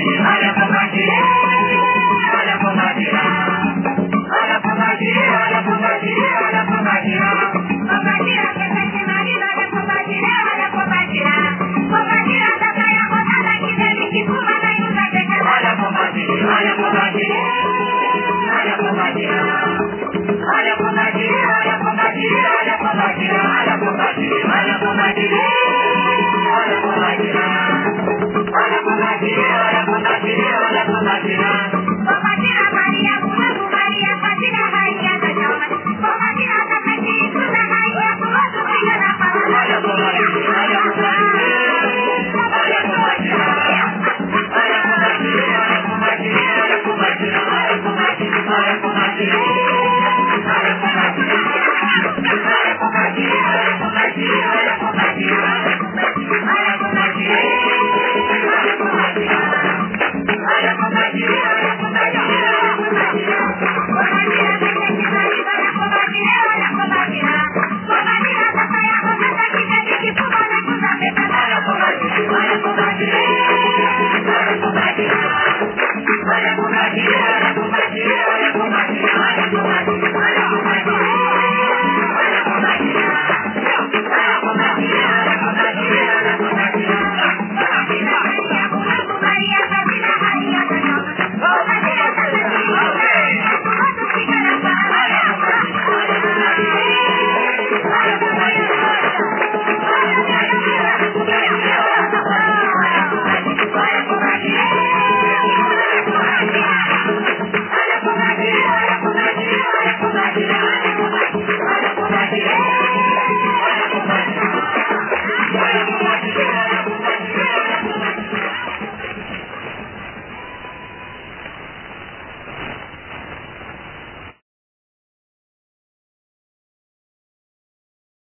olha a bomba gira, olha a bomba gira, olha a bomba gira, olha a bomba gira, olha a bomba gira, bomba gira que tá de marido, olha a bomba gira, olha a bomba gira, bomba gira da praia rodada que bebe, que fuma, daí usa pecado, olha a bomba gira, olha a bomba gira, olha a bomba gira, olha a bomba gira, olha a bomba gira, olha a bomba gira, olha a bomba gira, olha a bomba gira.